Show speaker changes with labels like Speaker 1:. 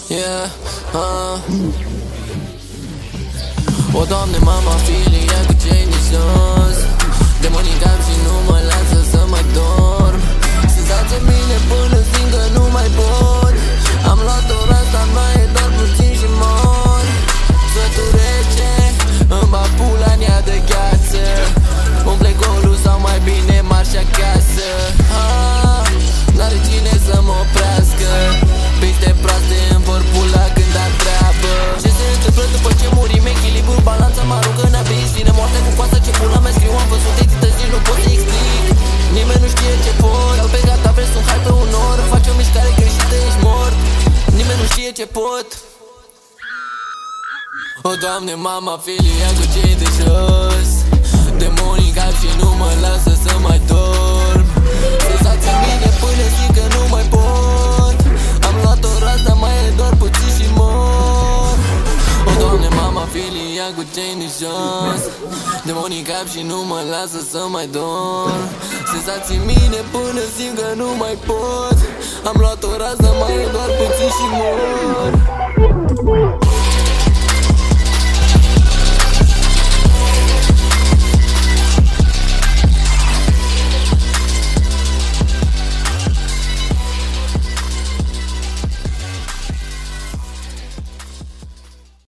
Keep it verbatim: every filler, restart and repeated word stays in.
Speaker 1: Yeah, uh. O, Doamne, mama, filia cu cei de jos. Demonii în cap și nu mă lasă să mai dorm. Senzație mine până simt că nu mai pot. Am luat ora asta, mai e doar puțin și mor. Sfătul rece, îmi bag pula în ea de gheață. Umple golul sau mai bine marș acasă. ah, N-are cine să mă oprească. Piste proaste îmi vor pula când ar treabă. Ce se întâmplă după ce murim? Echilibru, balanța mă aruncă în abis. Vine moartea cu coasta, ce pula mea scriu. Am văzut editări, nici nu pot să explic. Nimeni nu știe ce pot. Cal pe gata, vreți un hai pe un or. Faci o mișcare greșită, ești mort. Nimeni nu știe ce pot. O, Doamne, mama, filia cu cei de jos. Demonii în cap și nu mă lasă să mai dorm. Senzația mine până simt că nu mai pot. Am luat o asta, mai e doar puțin și mor. O, Doamne, mama, filia cu cei de jos. Demonii în cap și nu mă lasă să mai dorm. Senzații mine până simt că nu mai pot. Am luat o asta, mai e doar puțin și mor.